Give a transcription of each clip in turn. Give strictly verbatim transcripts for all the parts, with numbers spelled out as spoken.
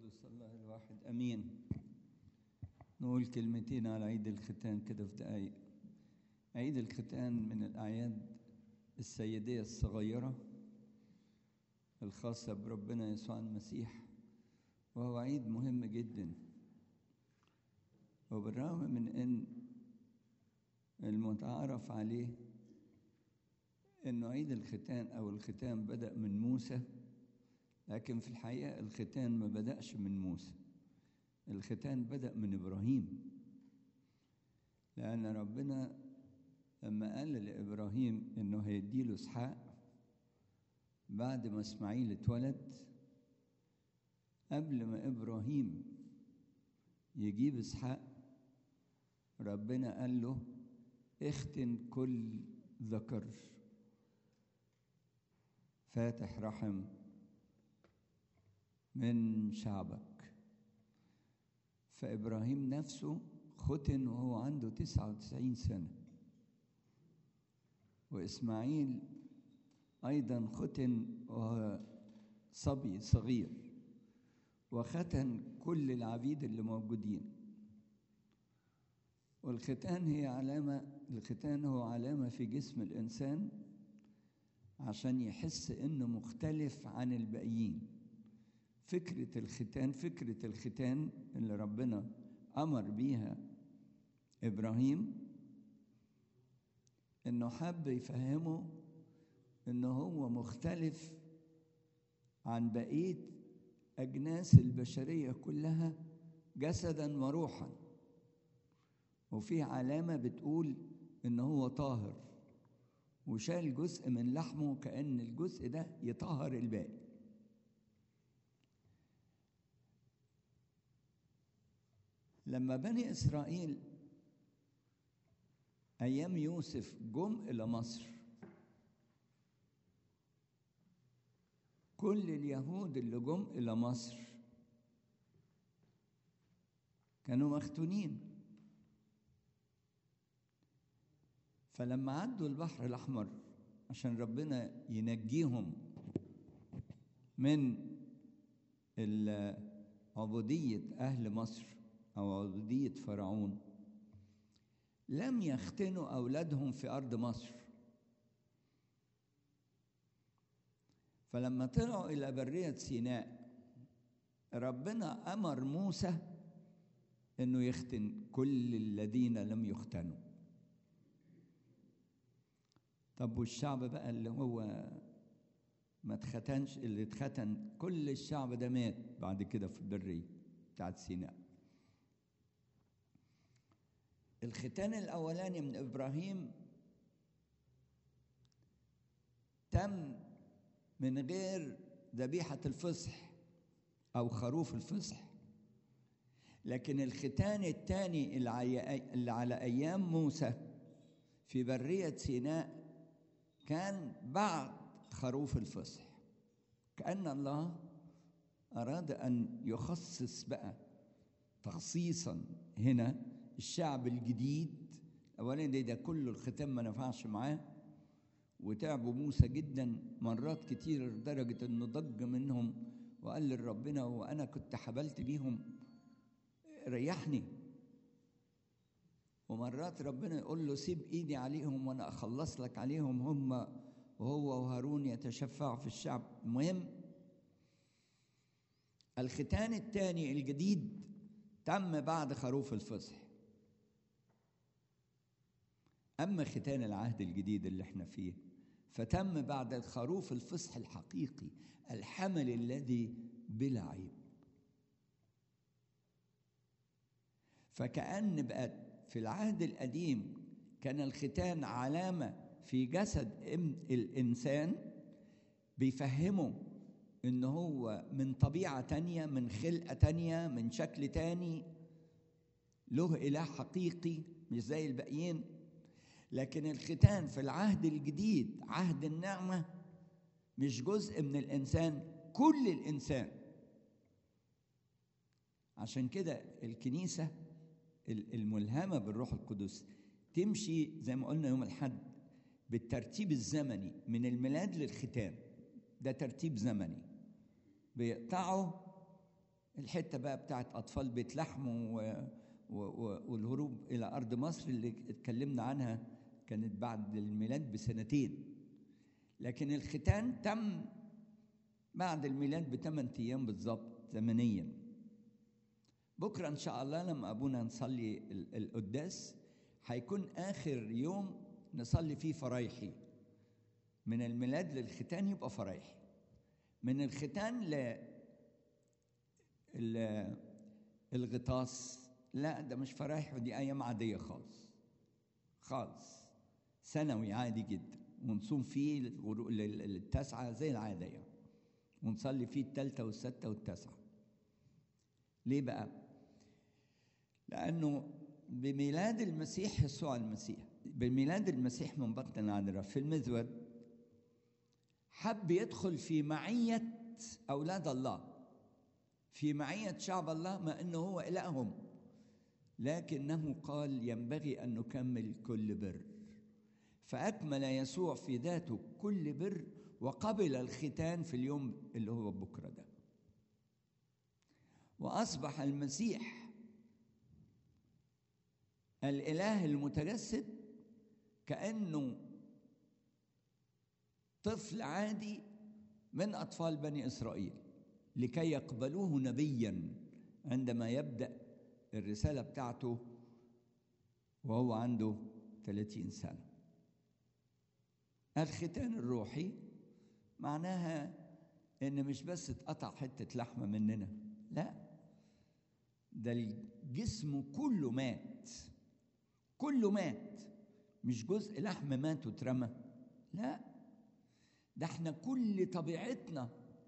القدس الله الواحد أمين. نقول كلمتين على عيد الختان كده في دقايق. عيد الختان من الأعياد السيدية الصغيرة الخاصة بربنا يسوع المسيح، وهو عيد مهم جدا. وبالرغم من أن المتعارف عليه أنه عيد الختان أو الختان بدأ من موسى، لكن في الحقيقة الختان ما بدأش من موسى، الختان بدأ من إبراهيم. لأن ربنا لما قال لإبراهيم إنه هيديله إسحاق بعد ما إسماعيل اتولد، قبل ما إبراهيم يجيب إسحاق ربنا قال له اختن كل ذكر فاتح رحم من شعبك. فإبراهيم نفسه ختن وهو عنده تسعة وتسعين سنة، وإسماعيل أيضا ختن وهو صبي صغير، وختن كل العبيد اللي موجودين. والختان هي علامة، الختان هو علامة في جسم الإنسان عشان يحس إنه مختلف عن الباقيين. فكرة الختان فكرة الختان اللي ربنا أمر بيها إبراهيم، إنه حب يفهمه إنه هو مختلف عن بقية أجناس البشرية كلها جسدا وروحا، وفي علامة بتقول إنه هو طاهر، وشال جزء من لحمه كأن الجزء ده يطهر الباقي. لما بني إسرائيل أيام يوسف جم إلى مصر، كل اليهود اللي جم إلى مصر كانوا مختونين. فلما عدوا البحر الأحمر عشان ربنا ينجيهم من عبودية أهل مصر أو عبودية فرعون، لم يختنوا أولادهم في أرض مصر. فلما طلعوا إلى برية سيناء ربنا أمر موسى إنه يختن كل الذين لم يختنوا. طب والشعب بقى اللي هو ما اتختنش، اللي اتختن كل الشعب ده مات بعد كده في البرية بتاعت سيناء. الختان الأولاني من إبراهيم تم من غير ذبيحة الفصح أو خروف الفصح، لكن الختان الثاني اللي على أيام موسى في برية سيناء كان بعد خروف الفصح. كأن الله أراد أن يخصص بقى تخصيصا هنا الشعب الجديد. أولا ده, ده كله الختان ما نفعش معاه، وتعبوا موسى جدا مرات كتير لدرجة انه ضج منهم وقال لربنا وانا كنت حبلت بيهم ريحني. ومرات ربنا يقول له سيب ايدي عليهم وانا اخلص لك عليهم هم، وهو وهارون يتشفعوا في الشعب. المهم الختان الثاني الجديد تم بعد خروف الفصح. أما ختان العهد الجديد اللي احنا فيه فتم بعد الخروف الفصح الحقيقي، الحمل الذي بلا عيب. فكأن بقى في العهد القديم كان الختان علامة في جسد الإنسان بيفهمه إنه هو من طبيعة تانية، من خلقة تانية، من شكل تاني، له إله حقيقي مش زي الباقيين. لكن الختان في العهد الجديد عهد النعمة مش جزء من الإنسان، كل الإنسان. عشان كده الكنيسة الملهمة بالروح القدس تمشي زي ما قلنا يوم الأحد بالترتيب الزمني من الميلاد للختان. ده ترتيب زمني بيقطعه الحتة بقى بتاعت أطفال بيت لحم و... و... و... والهروب إلى أرض مصر اللي اتكلمنا عنها كانت بعد الميلاد بسنتين، لكن الختان تم بعد الميلاد بثمان أيام بالظبط زمنيا. بكرة إن شاء الله لما أبونا نصلي القداس هيكون آخر يوم نصلي فيه فرايحي، من الميلاد للختان يبقى فرايحي، من الختان ل الغطاس لا ده مش فرايح، ودي أيام عادية خالص خالص، سنوي عادي جدا، ونصوم فيه التاسعة زي العادة يعني، ونصلي فيه التالتة والستة والتاسعة. ليه بقى؟ لأنه بميلاد المسيح يسوع المسيح، بميلاد المسيح من بطن العذراء في المزود، حب يدخل في معية أولاد الله، في معية شعب الله، ما أنه هو إلههم، لكنه قال ينبغي أن نكمل كل بر، فأكمل يسوع في ذاته كل بر، وقبل الختان في اليوم اللي هو بكرة ده، وأصبح المسيح الإله المتجسد كأنه طفل عادي من أطفال بني إسرائيل، لكي يقبلوه نبيا عندما يبدأ الرسالة بتاعته وهو عنده ثلاثين سنة. الختان الروحي معناها إن مش بس اتقطع حتة لحمة مننا، لا، ده الجسم كله مات، كله مات، مش جزء لحم مات واترمى، لا، ده احنا كل طبيعتنا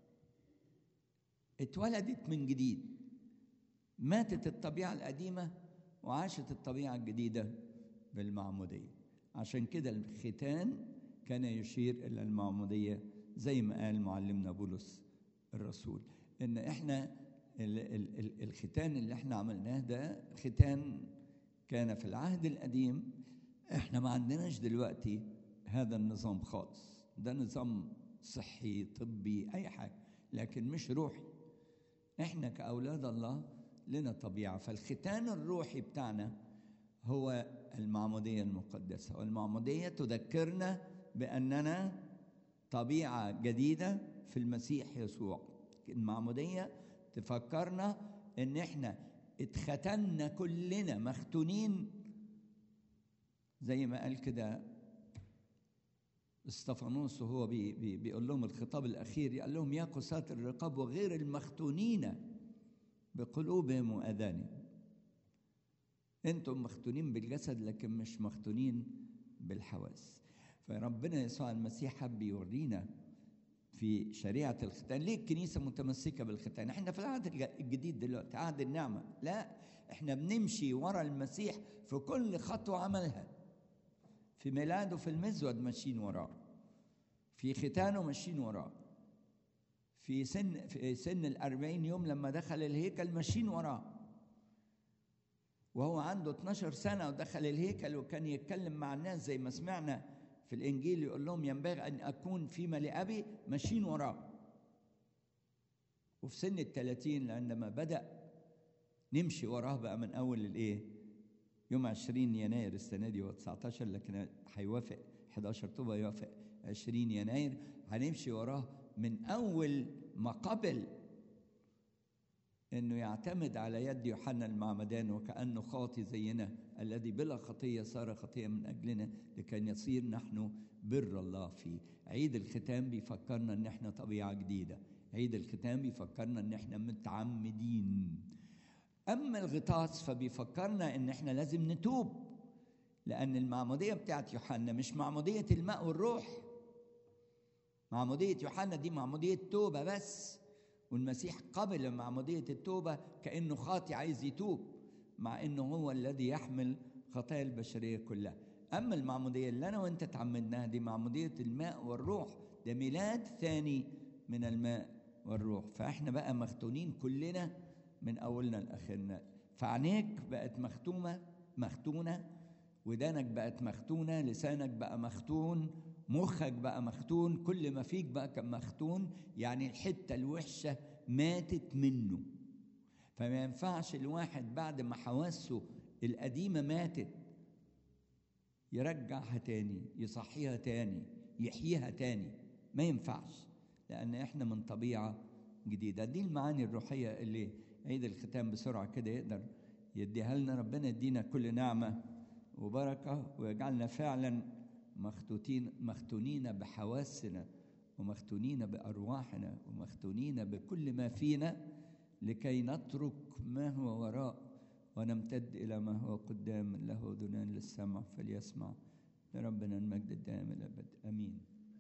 اتولدت من جديد، ماتت الطبيعة القديمة وعاشت الطبيعة الجديدة بالمعمودية. عشان كده الختان كان يشير إلى المعمودية، زي ما قال معلمنا بولس الرسول، إن إحنا الختان اللي إحنا عملناه ده ختان كان في العهد القديم. إحنا ما عندناش دلوقتي هذا النظام خالص، ده نظام صحي طبي أي حاجة، لكن مش روحي. إحنا كأولاد الله لنا طبيعة، فالختان الروحي بتاعنا هو المعمودية المقدسة، والمعمودية تذكرنا بأننا طبيعة جديدة في المسيح يسوع. المعمودية تفكرنا إن إحنا اتختنا كلنا مختونين، زي ما قال كده استفانوس وهو بي بي بيقول لهم الخطاب الأخير، قال لهم يا قساة الرقاب وغير المختونين بقلوبهم وأذانهم، أنتم مختونين بالجسد لكن مش مختونين بالحواس. فربنا يسوع المسيح حب يورينا في شريعة الختان. ليه الكنيسة متمسكة بالختان؟ احنا في العهد الجديد دلوقتي، عهد النعمة، لا، احنا بنمشي ورا المسيح في كل خطوة عملها، في ميلاده في المزود ماشيين وراه، في ختانه ماشيين وراه، في سن في سن الأربعين يوم لما دخل الهيكل ماشيين وراه، وهو عنده اتناشر سنة ودخل الهيكل وكان يتكلم مع الناس زي ما سمعنا في الإنجيل، يقول لهم ينبغي أن أكون فيما لأبي، ماشيين وراه. وفي سن الثلاثين عندما بدأ نمشي وراه بقى من أول الإيه؟ يوم عشرين يناير السنة دي، هو تسعتاشر لكن هيوافق حداشر طوبة، يوافق عشرين يناير، هنمشي وراه من أول ما قبل إنه يعتمد على يد يوحنا المعمدان وكأنه خاطي زينا، الذي بلا خطية صار خطية من أجلنا لكي يصير نحن بر الله فيه. عيد الختام بيفكرنا إن إحنا طبيعة جديدة، عيد الختام بيفكرنا إن إحنا متعمدين. أما الغطاس فبيفكرنا إن إحنا لازم نتوب، لأن المعمودية بتاعت يوحنا مش معمودية الماء والروح، معمودية يوحنا دي معمودية توبة بس، والمسيح قبل معمودية التوبة كأنه خاطي عايز يتوب، مع إنه هو الذي يحمل خطايا البشرية كلها. أما المعمودية اللي أنا وأنت تعمدناها دي معمودية الماء والروح، ده ميلاد ثاني من الماء والروح، فإحنا بقى مختونين كلنا من أولنا لآخرنا. فعينيك بقت مختومة مختونة، ودانك بقت مختونة، لسانك بقى مختون، مخك بقى مختون، كل ما فيك بقى كان مختون، يعني الحتة الوحشة ماتت منه، فما ينفعش الواحد بعد ما حواسه القديمة ماتت يرجعها تاني، يصحيها تاني، يحييها تاني، ما ينفعش، لأن إحنا من طبيعة جديدة. دي المعاني الروحية اللي عيد الختام بسرعة كده يقدر يديها لنا. ربنا يدينا كل نعمة وبركة، ويجعلنا فعلا مختوتين مختونين بحواسنا، ومختونين بأرواحنا، ومختونين بكل ما فينا، لكي نترك ما هو وراء ونمتد إلى ما هو قدام. له أذنان للسمع فليسمع. لربنا المجد الدائم الأبد، آمين.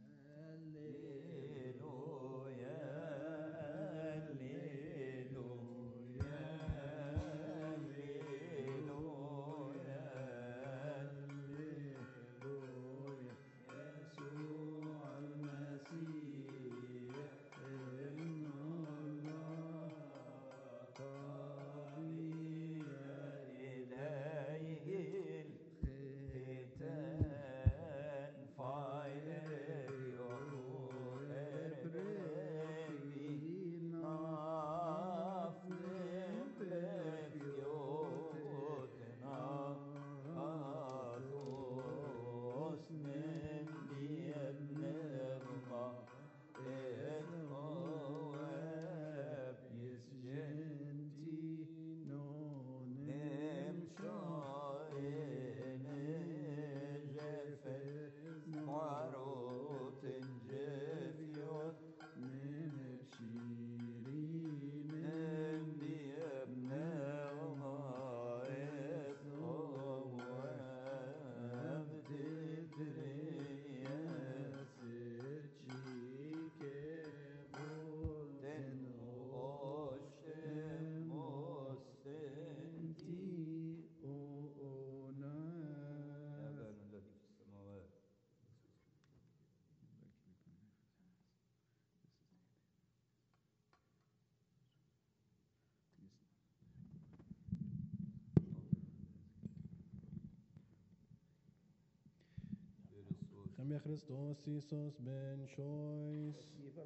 Chemia Christos Isos ben choice.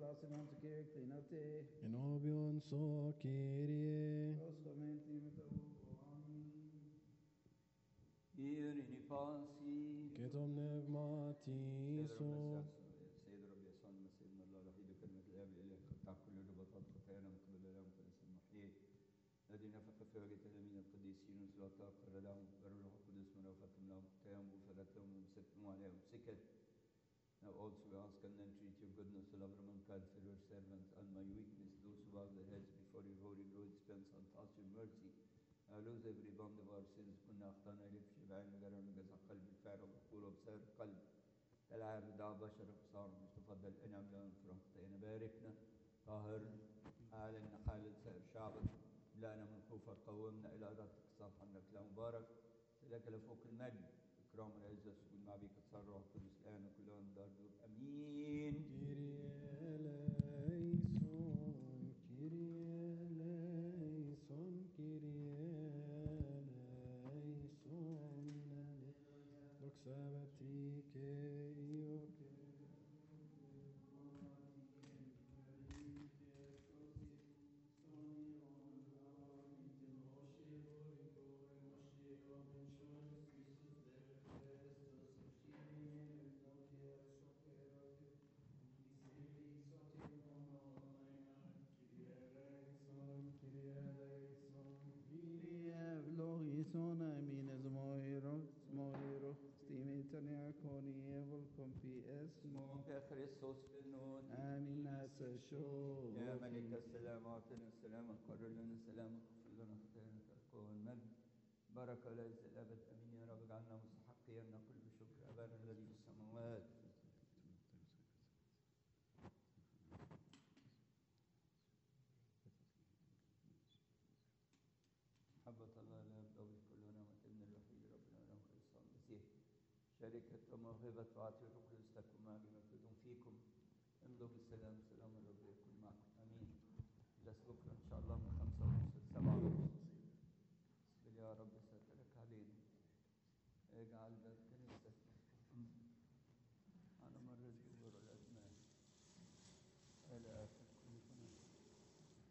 En obion so Kyrie. Irini pasi Ketom pneumatiso. سيد رب يسوع المسيح ابن الله الوحيد كلمة الآب إليه قطع كل رباطات خطايانا من قبل الآب القدس المحيي الذي نفخ في وجه تلاميذ القديسين وسلطاء قر لهم بر الروح القدس من وفتهم لهم خطاياهم وفلتهم ومسكتهم عليهم مسكت. Now also we ask and entreat your goodness to love mankind for your servants and my weakness, those who bow their heads before your holy Lord, dispense unto us your mercy. Now lose every bond of our sins. كنا أخطأنا إليك في بعين مجرى مجزع قلب الفعل والقول وبسائر القلب. العاب دعوة بشر بصار مش تفضل انعم لنا في رحمتنا. باركنا طهرنا اعلن حالة سائر شعبك، املأنا من خوفك، قومنا الى ارادتك الصالحة انك لا مبارك لك لفوق المجد اكرام العزة السجود مع بيك تصرع القدس الان وكل ان دار دور امين. Christos benot. آمين أسشو. يا ملك السلام أعطنا السلام، قرر لنا السلام، اغفر لنا خطايانا القوة والمجد بركة ليس الأبد. آمين يا رب. اجعلنا مستحقين أن نقول بشكر أبانا الذي في السماوات. محبة الله لا يبدو كلنا نعمة ابن الوحيد ربنا له كريستوس المسيح، شركة وموهبة وعطية الروح القدس تكن مع جميعكم فيكم. امضوا بالسلام، سلام الرب يكون